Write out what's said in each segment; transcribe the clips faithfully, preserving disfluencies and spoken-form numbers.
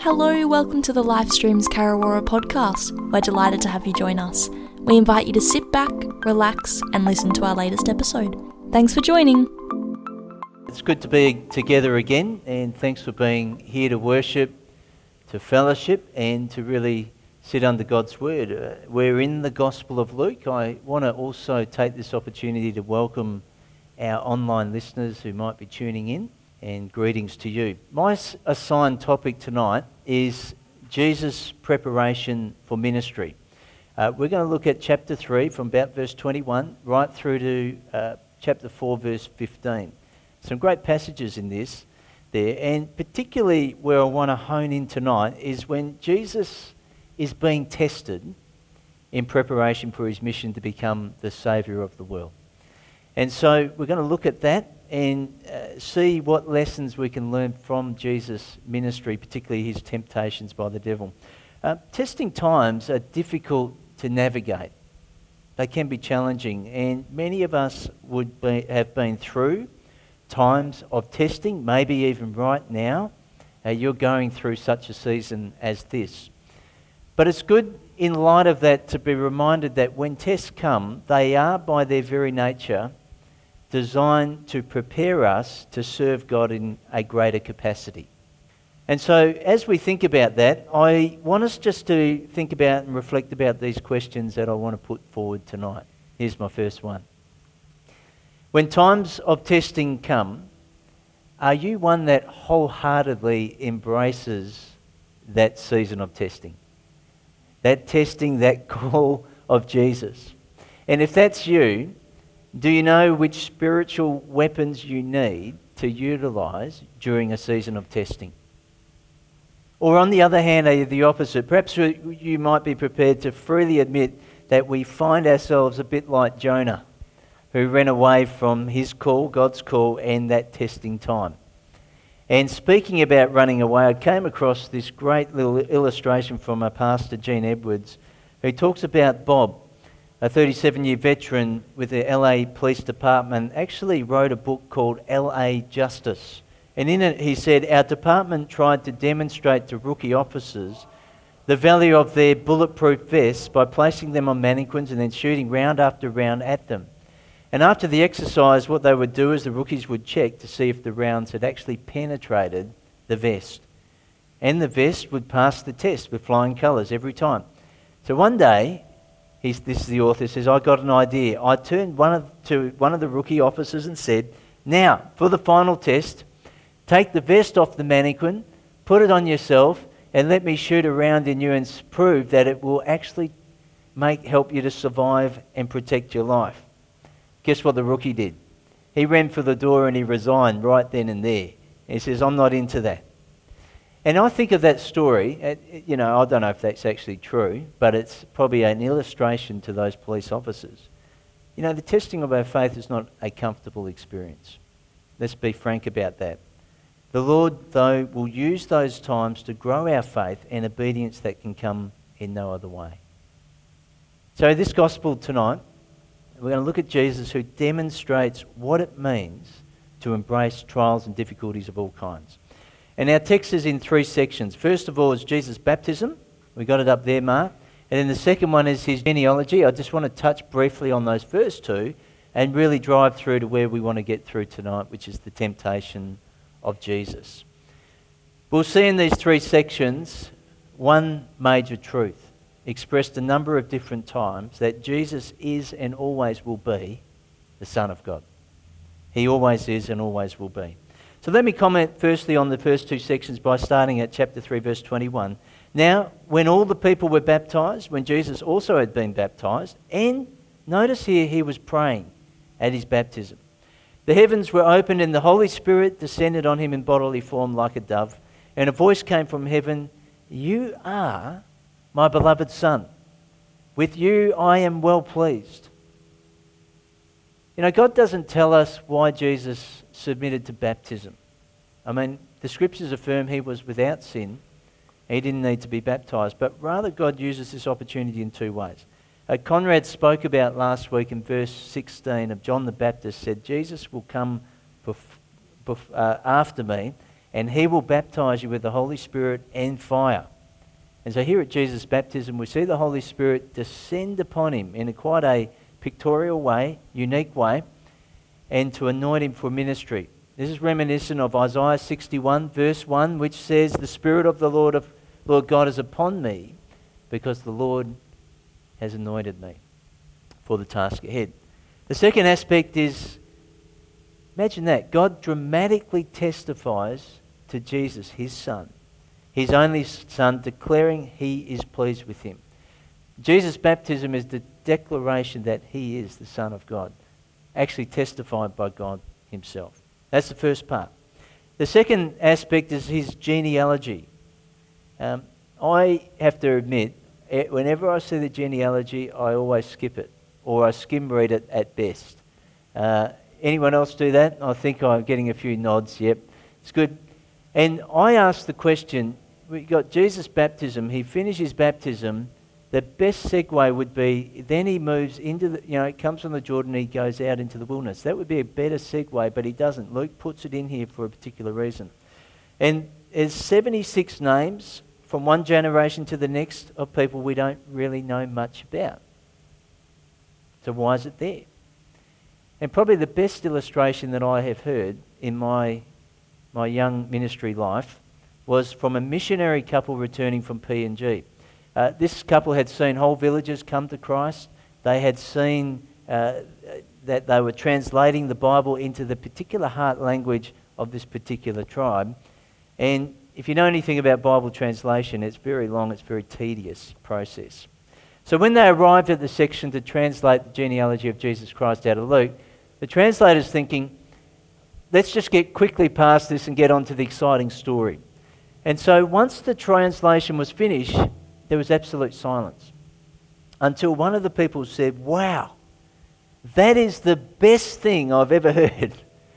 Hello, welcome to the Livestreams Karawara podcast. We're delighted to have you join us. We invite you to sit back, relax, and listen to our latest episode. Thanks for joining. It's good to be together again, and thanks for being here to worship, to fellowship, and to really sit under God's word. Uh, we're in the Gospel of Luke. I want to also take this opportunity to welcome our online listeners who might be tuning in, and greetings to you. My s- assigned topic tonight is Jesus' preparation for ministry. Uh, we're going to look at chapter three from about verse twenty-one right through to uh, chapter four verse fifteen. Some great passages in this there, and particularly where I want to hone in tonight is when Jesus is being tested in preparation for his mission to become the Saviour of the world. And so we're going to look at that and uh, see what lessons we can learn from Jesus' ministry, particularly his temptations by the devil. Uh, testing times are difficult to navigate. They can be challenging, and many of us would be, have been through times of testing, maybe even right now. Uh, you're going through such a season as this. But it's good in light of that to be reminded that when tests come, they are by their very nature designed to prepare us to serve God in a greater capacity. And so as we think about that, I want us just to think about and reflect about these questions that I want to put forward tonight. Here's my first one. When times of testing come, are you one that wholeheartedly embraces that season of testing? That testing, that call of Jesus? And if that's you, do you know which spiritual weapons you need to utilize during a season of testing? Or on the other hand, are you the opposite? Perhaps you might be prepared to freely admit that we find ourselves a bit like Jonah, who ran away from his call, God's call, and that testing time. And speaking about running away, I came across this great little illustration from a pastor, Gene Edwards, who talks about Bob, a thirty-seven-year veteran with the L A Police Department, actually wrote a book called L A Justice. And in it he said, our department tried to demonstrate to rookie officers the value of their bulletproof vests by placing them on mannequins and then shooting round after round at them. And after the exercise, what they would do is the rookies would check to see if the rounds had actually penetrated the vest. And the vest would pass the test with flying colours every time. So one day, He's, this is the author, says, I got an idea. I turned one of, to one of the rookie officers and said, now, for the final test, take the vest off the mannequin, put it on yourself, and let me shoot around in you and prove that it will actually make help you to survive and protect your life. Guess what the rookie did? He ran for the door and he resigned right then and there. He says, I'm not into that. And I think of that story, you know, I don't know if that's actually true, but it's probably an illustration to those police officers. You know, the testing of our faith is not a comfortable experience. Let's be frank about that. The Lord, though, will use those times to grow our faith and obedience that can come in no other way. So this gospel tonight, we're going to look at Jesus, who demonstrates what it means to embrace trials and difficulties of all kinds. And our text is in three sections. First of all is Jesus' baptism. We got it up there, Mark. And then the second one is his genealogy. I just want to touch briefly on those first two and really drive through to where we want to get through tonight, which is the temptation of Jesus. We'll see in these three sections one major truth expressed a number of different times, that Jesus is and always will be the Son of God. He always is and always will be. So let me comment firstly on the first two sections by starting at chapter three, verse twenty-one. Now, when all the people were baptized, when Jesus also had been baptized, and notice here he was praying at his baptism, the heavens were opened and the Holy Spirit descended on him in bodily form like a dove, and a voice came from heaven, you are my beloved Son. With you I am well pleased. You know, God doesn't tell us why Jesus submitted to baptism. I mean, the scriptures affirm he was without sin. He didn't need to be baptized, but rather God uses this opportunity in two ways. Uh, Conrad spoke about last week in verse sixteen of John the Baptist, said, Jesus will come bef- bef- uh, after me, and he will baptize you with the Holy Spirit and fire. And so here at Jesus' baptism, we see the Holy Spirit descend upon him in a quite a pictorial way, unique way, and to anoint him for ministry. This is reminiscent of Isaiah sixty-one, verse one, which says, "The Spirit of the Lord of Lord God is upon me, because the Lord has anointed me for the task ahead." The second aspect is, imagine that, God dramatically testifies to Jesus, his Son, his only Son, declaring he is pleased with him. Jesus' baptism is the declaration that he is the Son of God, actually testified by God himself. That's the first part. The second aspect is his genealogy. Um, I have to admit, whenever I see the genealogy, I always skip it, or I skim read it at best. Uh, anyone else do that? I think I'm getting a few nods. Yep, it's good. And I asked the question, we got Jesus' baptism, he finishes baptism, the best segue would be, then he moves into the, you know, it comes from the Jordan, he goes out into the wilderness. That would be a better segue, but he doesn't. Luke puts it in here for a particular reason. And there's seventy-six names from one generation to the next of people we don't really know much about. So why is it there? And probably the best illustration that I have heard in my my young ministry life was from a missionary couple returning from P N G. Uh, this couple had seen whole villages come to Christ. They had seen uh, that they were translating the Bible into the particular heart language of this particular tribe. And if you know anything about Bible translation, it's very long, it's a very tedious process. So when they arrived at the section to translate the genealogy of Jesus Christ out of Luke, the translator's thinking, let's just get quickly past this and get on to the exciting story. And so once the translation was finished, there was absolute silence. Until one of the people said, "Wow, that is the best thing I've ever heard."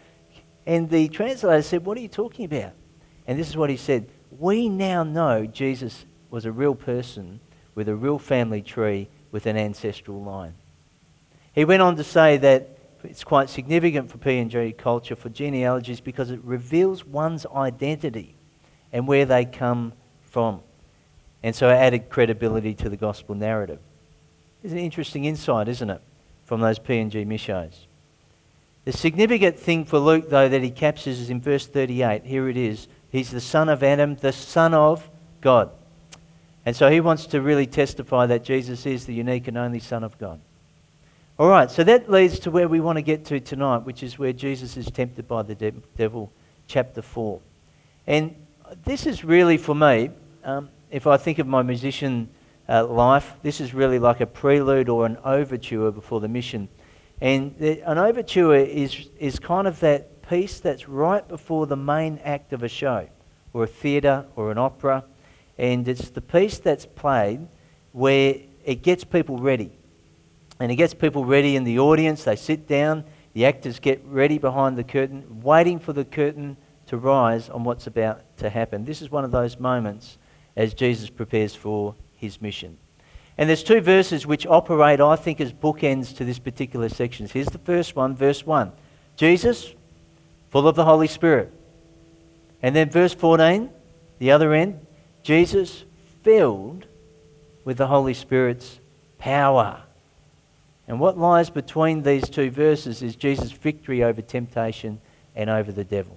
And the translator said, "What are you talking about?" And this is what he said: "We now know Jesus was a real person with a real family tree with an ancestral line." He went on to say that it's quite significant for P N G culture, for genealogies, because it reveals one's identity and where they come from. And so it added credibility to the gospel narrative. It's an interesting insight, isn't it, from those P N G missos. The significant thing for Luke, though, that he captures is in verse thirty-eight. Here it is. He's the son of Adam, the Son of God. And so he wants to really testify that Jesus is the unique and only Son of God. All right, so that leads to where we want to get to tonight, which is where Jesus is tempted by the de- devil, chapter four. And this is really, for me, um, if I think of my musician uh, life, this is really like a prelude or an overture before the mission. And the, an overture is, is kind of that piece that's right before the main act of a show, or a theatre, or an opera. And it's the piece that's played where it gets people ready. And it gets people ready in the audience. They sit down, the actors get ready behind the curtain, waiting for the curtain to rise on what's about to happen. This is one of those moments as Jesus prepares for his mission. And there's two verses which operate, I think, as bookends to this particular section. Here's the first one, verse one. Jesus, full of the Holy Spirit. And then verse fourteen, the other end, Jesus, filled with the Holy Spirit's power. And what lies between these two verses is Jesus' victory over temptation and over the devil.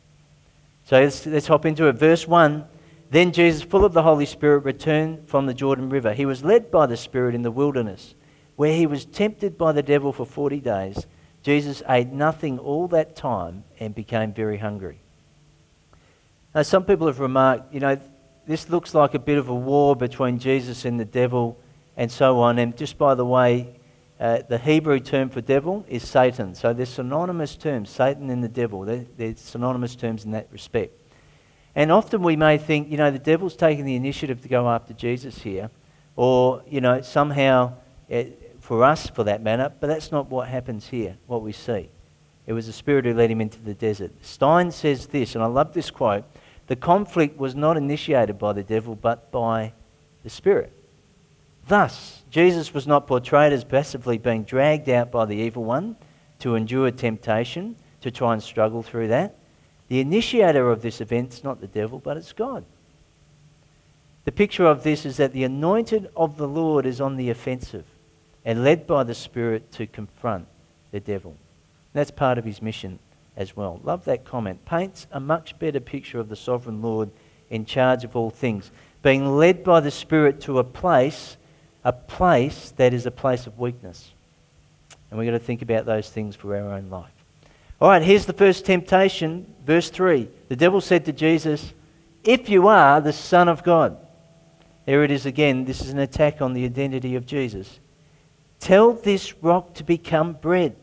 So let's, let's hop into it. Verse one, then Jesus, full of the Holy Spirit, returned from the Jordan River. He was led by the Spirit in the wilderness, where he was tempted by the devil for forty days. Jesus ate nothing all that time and became very hungry. Now, some people have remarked, you know, this looks like a bit of a war between Jesus and the devil and so on. And just by the way, uh, the Hebrew term for devil is Satan. So they're synonymous terms, Satan and the devil. They're, they're synonymous terms in that respect. And often we may think, you know, the devil's taking the initiative to go after Jesus here. Or, you know, somehow, it, for us for that matter, but that's not what happens here, what we see. It was the Spirit who led him into the desert. Stein says this, and I love this quote: the conflict was not initiated by the devil, but by the Spirit. Thus, Jesus was not portrayed as passively being dragged out by the evil one to endure temptation, to try and struggle through that. The initiator of this event is not the devil, but it's God. The picture of this is that the anointed of the Lord is on the offensive and led by the Spirit to confront the devil. And that's part of his mission as well. Love that comment. Paints a much better picture of the sovereign Lord in charge of all things, being led by the Spirit to a place, a place that is a place of weakness. And we've got to think about those things for our own life. All right, here's the first temptation, verse three. The devil said to Jesus, "If you are the Son of God." There it is again. This is an attack on the identity of Jesus. "Tell this rock to become bread."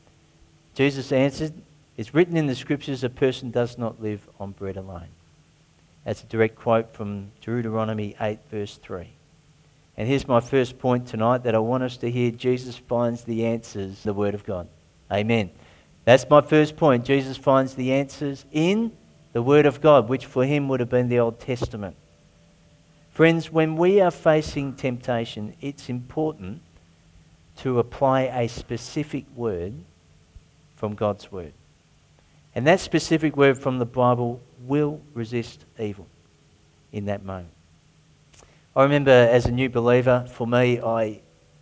Jesus answered, "It's written in the Scriptures, a person does not live on bread alone." That's a direct quote from Deuteronomy eight, verse three. And here's my first point tonight that I want us to hear. Jesus finds the answers in the Word of God. Amen. That's my first point. Jesus finds the answers in the Word of God, which for him would have been the Old Testament. Friends, when we are facing temptation, it's important to apply a specific word from God's Word. And that specific word from the Bible will resist evil in that moment. I remember as a new believer, for me, I,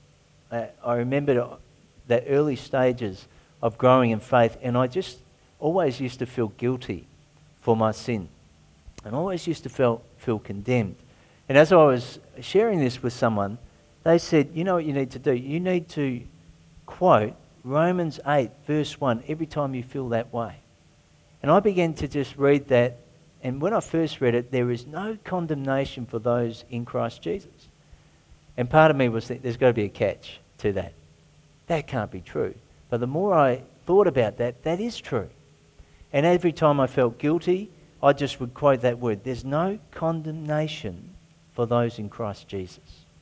I remember the early stages of growing in faith, and I just always used to feel guilty for my sin. And I always used to feel, feel condemned. And as I was sharing this with someone, they said, you know what you need to do? You need to quote Romans eight, verse one, every time you feel that way. And I began to just read that, and when I first read it, there is no condemnation for those in Christ Jesus. And part of me was that there's got to be a catch to that. That can't be true. But the more I thought about that, that is true. And every time I felt guilty, I just would quote that word. There's no condemnation for those in Christ Jesus.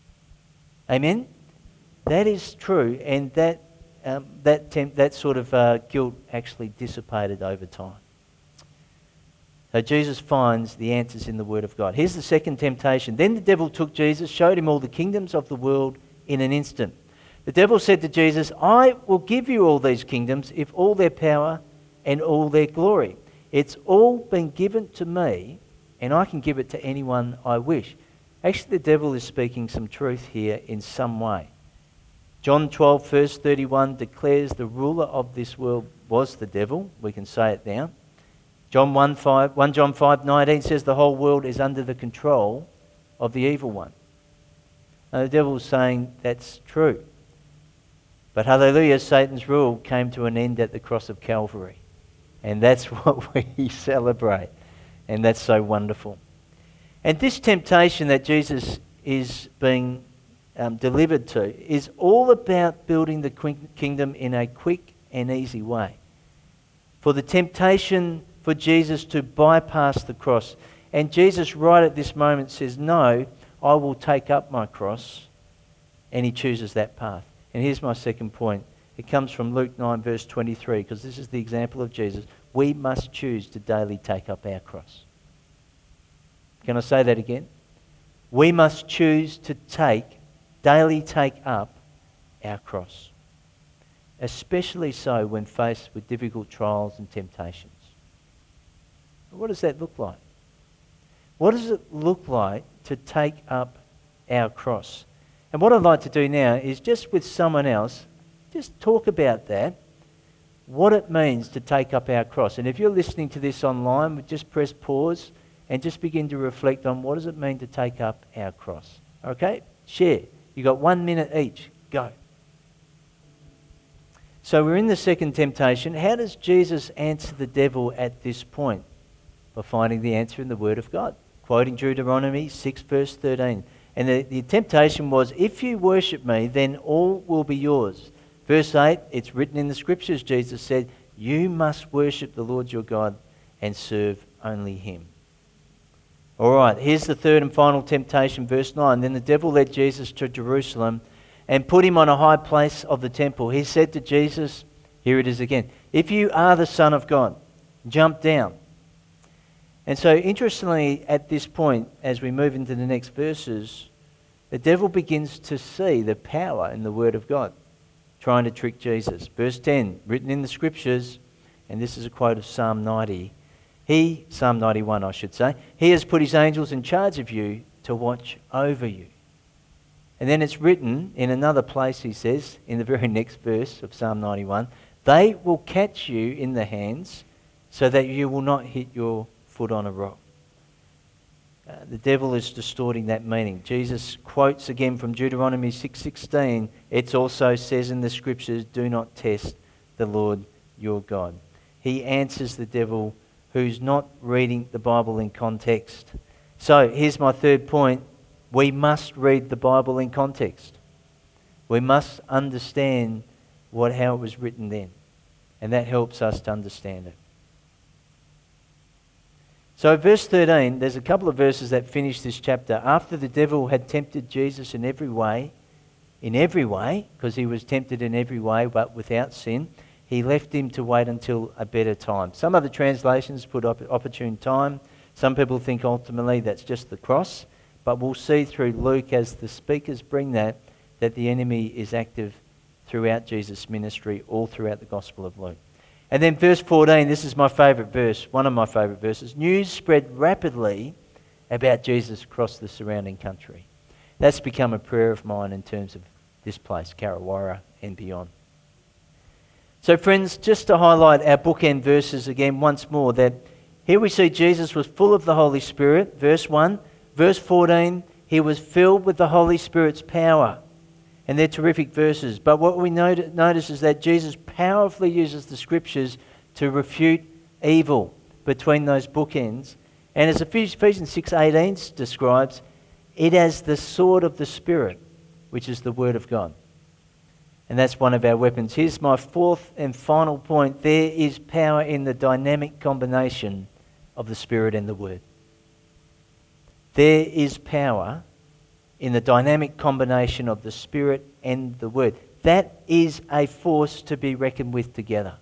Amen? That is true, and that um, that temp- that sort of uh, guilt actually dissipated over time. So Jesus finds the answers in the Word of God. Here's the second temptation. Then the devil took Jesus, showed him all the kingdoms of the world in an instant. The devil said to Jesus, "I will give you all these kingdoms if all their power and all their glory. It's all been given to me, and I can give it to anyone I wish." Actually, the devil is speaking some truth here in some way. John twelve, verse thirty-one declares the ruler of this world was the devil. We can say it now. John one, five, First John five nineteen says the whole world is under the control of the evil one. Now, the devil is saying that's true. But hallelujah, Satan's rule came to an end at the cross of Calvary. And that's what we celebrate. And that's so wonderful. And this temptation that Jesus is being um, delivered to is all about building the kingdom in a quick and easy way. For the temptation for Jesus to bypass the cross. And Jesus right at this moment says, "No, I will take up my cross." And he chooses that path. And here's my second point. It comes from Luke nine, verse twenty-three, because this is the example of Jesus. We must choose to daily take up our cross. Can I say that again? We must choose to take, daily take up our cross. Especially so when faced with difficult trials and temptations. What does that look like? What does it look like to take up our cross? And what I'd like to do now is just with someone else, just talk about that, what it means to take up our cross. And if you're listening to this online, just press pause and just begin to reflect on what does it mean to take up our cross. Okay? Share. You've got one minute each. Go. So we're in the second temptation. How does Jesus answer the devil at this point? By finding the answer in the Word of God. Quoting Deuteronomy six, verse thirteen. And the, the temptation was, "If you worship me, then all will be yours." Verse eight, it's written in the Scriptures, Jesus said, "You must worship the Lord your God and serve only him." All right, here's the third and final temptation, verse nine. Then the devil led Jesus to Jerusalem and put him on a high place of the temple. He said to Jesus, here it is again, "If you are the Son of God, jump down." And so interestingly, at this point, as we move into the next verses, the devil begins to see the power in the Word of God, trying to trick Jesus. Verse ten, written in the Scriptures, and this is a quote of Psalm ninety, He, Psalm ninety-one I should say, He has put His angels in charge of you to watch over you. And then it's written in another place, he says, in the very next verse of Psalm ninety-one, they will catch you in the hands so that you will not hit your foot on a rock. Uh, the devil is distorting that meaning. Jesus quotes again from Deuteronomy six sixteen. It also says in the scriptures, do not test the Lord your God. He answers the devil who's not reading the Bible in context. So here's my third point. We must read the Bible in context. We must understand what how it was written then. And that helps us to understand it. So verse thirteen, there's a couple of verses that finish this chapter. After the devil had tempted Jesus in every way, in every way, because he was tempted in every way but without sin, he left him to wait until a better time. Some other translations put op- opportune time. Some people think ultimately that's just the cross. But we'll see through Luke as the speakers bring that, that the enemy is active throughout Jesus' ministry, all throughout the Gospel of Luke. And then verse fourteen, this is my favourite verse, one of my favourite verses. News spread rapidly about Jesus across the surrounding country. That's become a prayer of mine in terms of this place, Karrawirra and beyond. So friends, just to highlight our bookend verses again once more, that here we see Jesus was full of the Holy Spirit, verse one. Verse fourteen, he was filled with the Holy Spirit's power. And they're terrific verses. But what we not- notice is that Jesus powerfully uses the scriptures to refute evil between those bookends. And as Ephesians six eighteen describes, it as the sword of the Spirit, which is the Word of God. And that's one of our weapons. Here's my fourth and final point. There is power in the dynamic combination of the Spirit and the Word. There is power in the dynamic combination of the Spirit and the Word. That is a force to be reckoned with together.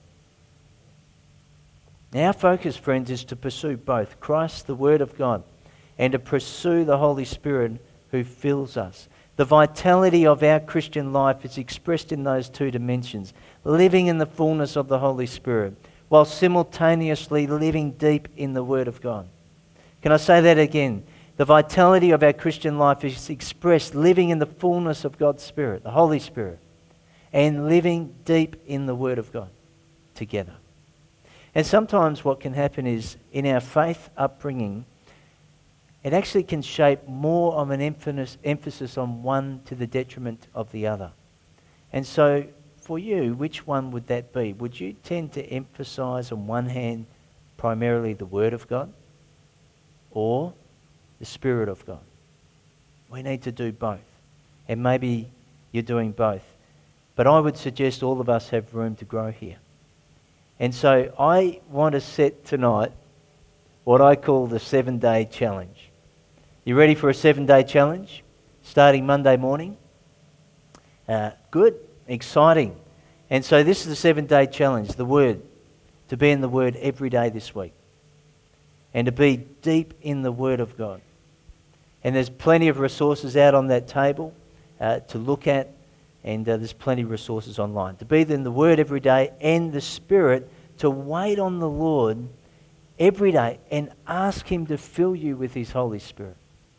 Now, our focus, friends, is to pursue both Christ, the Word of God, and to pursue the Holy Spirit who fills us. The vitality of our Christian life is expressed in those two dimensions, living in the fullness of the Holy Spirit, while simultaneously living deep in the Word of God. Can I say that again? The vitality of our Christian life is expressed living in the fullness of God's Spirit, the Holy Spirit, and living deep in the Word of God together. And sometimes what can happen is in our faith upbringing, it actually can shape more of an emphasis, emphasis on one to the detriment of the other. And so for you, which one would that be? Would you tend to emphasize on one hand primarily the Word of God or the Spirit of God? We need to do both. And maybe you're doing both. But I would suggest all of us have room to grow here. And so I want to set tonight what I call the seven-day challenge. You ready for a seven-day challenge? Starting Monday morning? Uh, good, exciting. And so this is the seven-day challenge, the Word. To be in the Word every day this week. And to be deep in the Word of God. And there's plenty of resources out on that table uh, to look at. And uh, there's plenty of resources online. To be in the Word every day and the Spirit, to wait on the Lord every day and ask Him to fill you with His Holy Spirit.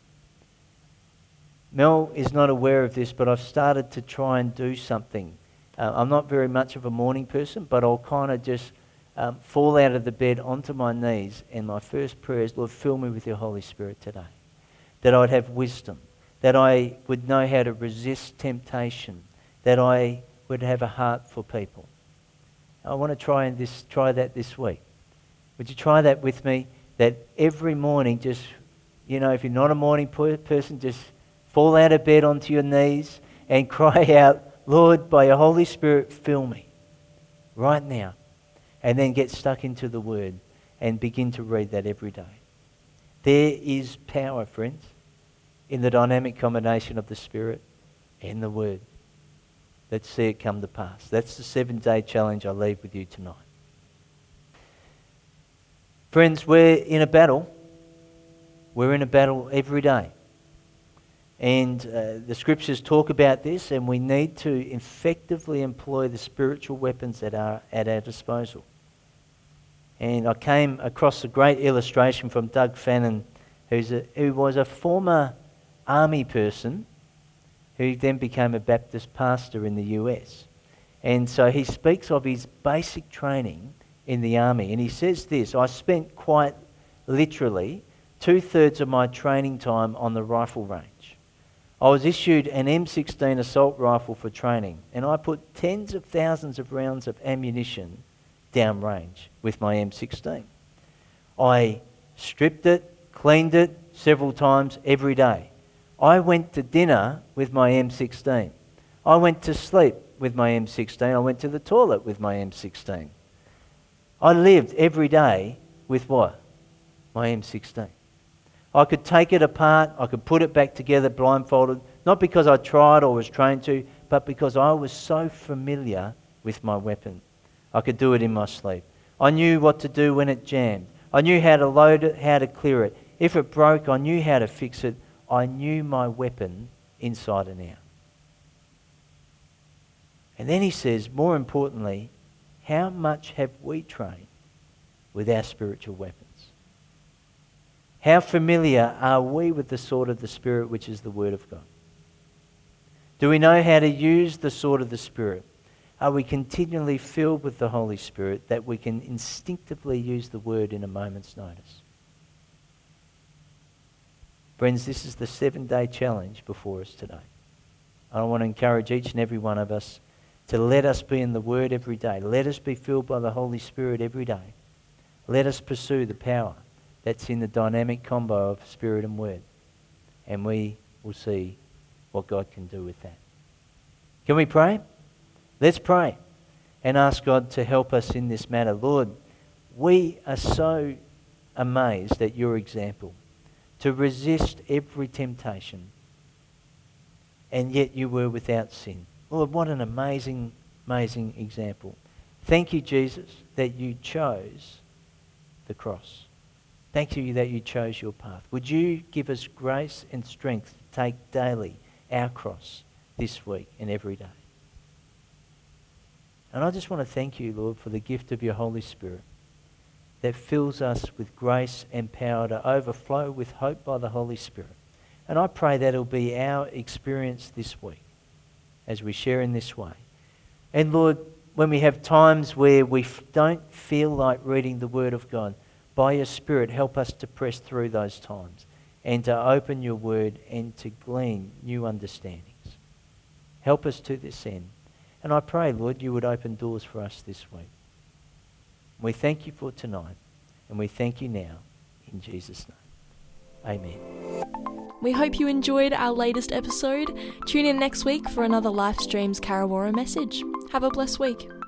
Mel is not aware of this, but I've started to try and do something. Uh, I'm not very much of a morning person, but I'll kind of just um, fall out of the bed onto my knees, and my first prayer is, Lord, fill me with your Holy Spirit today. That I'd have wisdom, that I would know how to resist temptation, that I would have a heart for people. I want to try and this try that this week. Would you try that with me? That every morning, just, you know, if you're not a morning person, just fall out of bed onto your knees and cry out, Lord, by your Holy Spirit, fill me right now. And then get stuck into the Word and begin to read that every day. There is power, friends, in the dynamic combination of the Spirit and the Word. Let's see it come to pass. That's the seven-day challenge I leave with you tonight. Friends, we're in a battle. We're in a battle every day. And uh, the scriptures talk about this, and we need to effectively employ the spiritual weapons that are at our disposal. And I came across a great illustration from Doug Fannin, who's a, who was a former army person who then became a Baptist pastor in the U S. And so he speaks of his basic training in the army. And he says this: I spent quite literally two-thirds of my training time on the rifle range. I was issued an M sixteen assault rifle for training, and I put tens of thousands of rounds of ammunition downrange with my M sixteen. I stripped it, cleaned it several times every day. I went to dinner with my M sixteen. I went to sleep with my M sixteen. I went to the toilet with my M sixteen. I lived every day with what? My M sixteen. I could take it apart, I could put it back together blindfolded, not because I tried or was trained to, but because I was so familiar with my weapon. I could do it in my sleep. I knew what to do when it jammed. I knew how to load it, how to clear it. If it broke, I knew how to fix it. I knew my weapon inside and out. And then he says, more importantly, how much have we trained with our spiritual weapons? How familiar are we with the sword of the Spirit, which is the Word of God? Do we know how to use the sword of the Spirit? Are we continually filled with the Holy Spirit that we can instinctively use the Word in a moment's notice? Friends, this is the seven-day challenge before us today. I want to encourage each and every one of us to let us be in the Word every day. Let us be filled by the Holy Spirit every day. Let us pursue the power that's in the dynamic combo of Spirit and Word. And we will see what God can do with that. Can we pray? Let's pray and ask God to help us in this matter. Lord, we are so amazed at your example to resist every temptation, and yet you were without sin. Lord, what an amazing, amazing example. Thank you, Jesus, that you chose the cross. Thank you that you chose your path. Would you give us grace and strength to take daily our cross this week and every day? And I just want to thank you, Lord, for the gift of your Holy Spirit that fills us with grace and power to overflow with hope by the Holy Spirit. And I pray that it'll be our experience this week as we share in this way. And Lord, when we have times where we f- don't feel like reading the Word of God, by your Spirit, help us to press through those times and to open your Word and to glean new understandings. Help us to this end. And I pray, Lord, you would open doors for us this week. We thank you for tonight, and we thank you now in Jesus' name. Amen. We hope you enjoyed our latest episode. Tune in next week for another Life Streams Karawara message. Have a blessed week.